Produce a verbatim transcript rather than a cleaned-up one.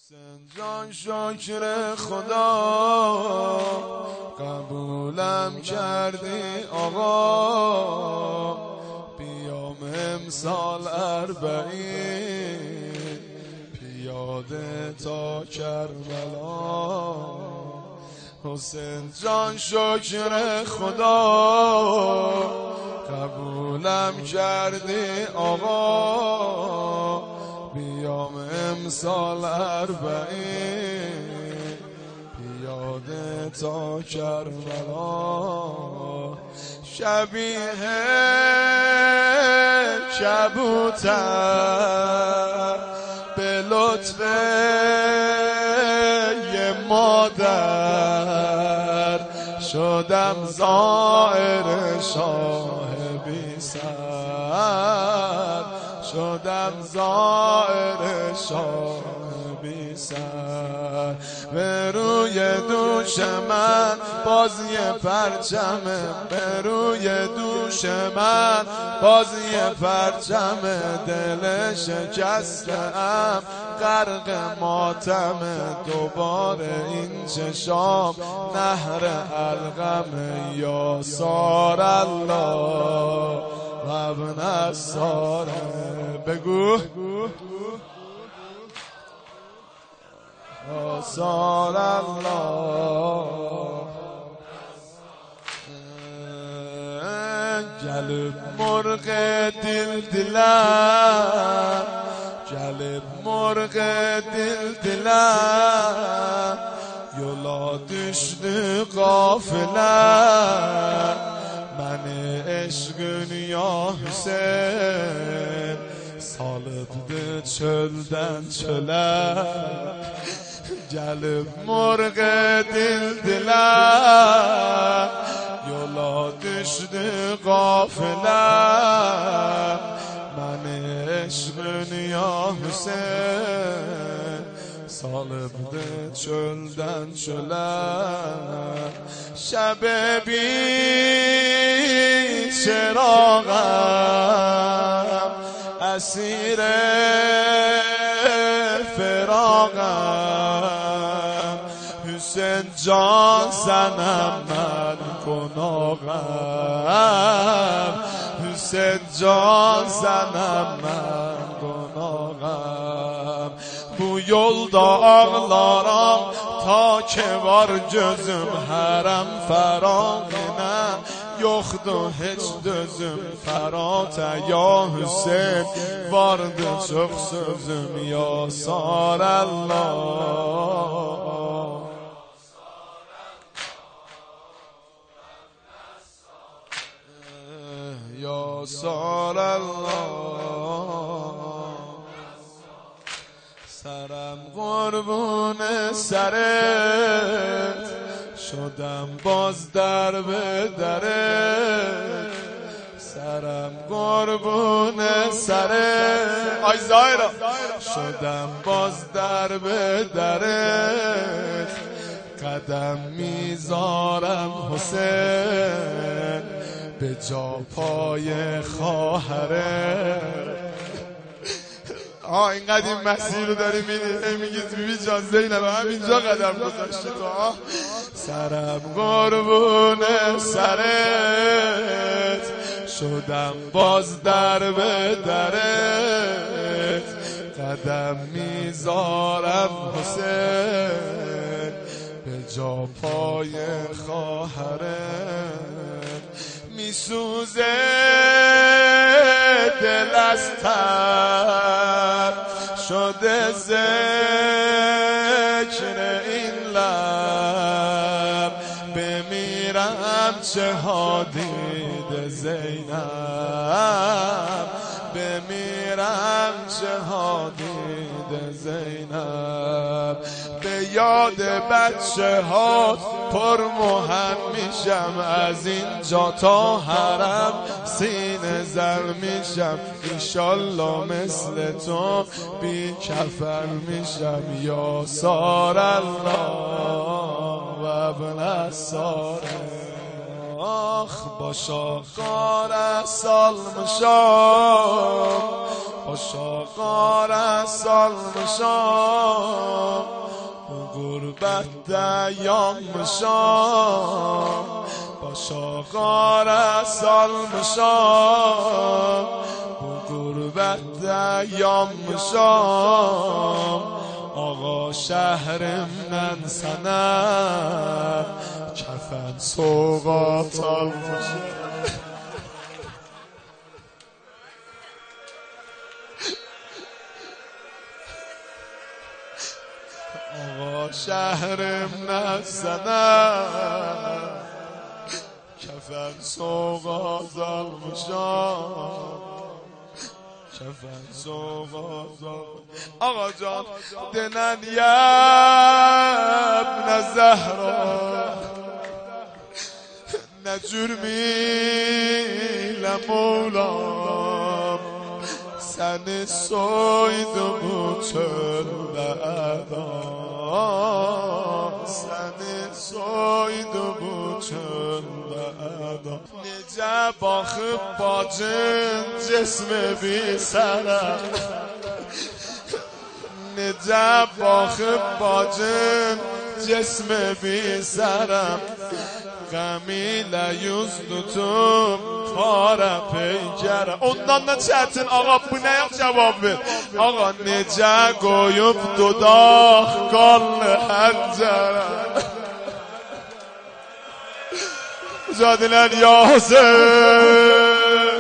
حسین جان شکر خدا قبولم کردی آقا، بیام امسال اربعین پیاده تا کربلا. حسین جان شکر خدا قبولم کردی آقا، بیام امسال اربعین پیاده تا کربلا. شبیه کبوتر به لطف یه مادر شدم زائر شاه بی سر، شدم زائر شاه بی سر. به روی دوش من بازی پرچمه، به روی دوش من بازی پرچمه، دل شکسته‌ام غرق ماتمه. دوباره این چشام نهر القمه، یا سار الله و ابن الساره. بگو یا سار الله. گل مرغ دل دلم، گل مرغ دل دلم، یولا düştü gafile. من عشقın ya Hüseyin salıbdı çölden çöle. Gelip مرغ dil dile, yola düştü gafile. من عشقın ya Hüseyin salıbdı çölden çöle. شب بی چراغم اسیر فراغم، حسین جان زنم من گناهم، حسین جان زنم من گناهم. Bu yolda ağlaram ta ki var gözüm hərəm fərağinəm, yoxdur heç dözüm fərata ya Hüseyin, vardı çox sözüm ya sar Allah. Ya sar Allah. سرم قربون سرت شدم باز در به درت، سرم قربون سرت آی زایرا شدم باز در به درت. قدم میذارم حسین به جا پای خواهرت. آه اینقدر این مسیر رو داری میری میگید بیبی جان زینب همینجا قدم گذاشتی تو. آه سرم قربون سرت شدم باز در به درت. قدم میذارم حسین به جا پای خواهرت. میسوزه دل از تب شده ذکر این لب، بمیرم چه ها دید زینب، بمیرم چه ها دید زینب. به یاد بچه ها پر مهم میشم، از اینجا تا حرم سینه زر میشم. انشالله مثل تو بی کفن میشم یا سار الله و ابن الساره. آخ با شاقار سالم شام، با شاقار سالم شام، قربت دیام مشام باش آقا رسال مشام قربت دیام مشام آقا شهر من سنم کفن سوقات المشام آقا شهر من سنم کفن سوقات المشام کفن سوقات آقا جان دنن یبن زهرا نجرمی لمولام سن سوید موچل بعدا سن سوید موچل بعدا نجا باخب باجن جسم بی سرم نجا باخب باجن جسم بی سرم غمی لیوزدوتum para peygərəm. Ondan da çətin ağa bu nə yox cavab ver. Ağa necə qoyub dodaq qanlı həncərəm. Cadilən Yasin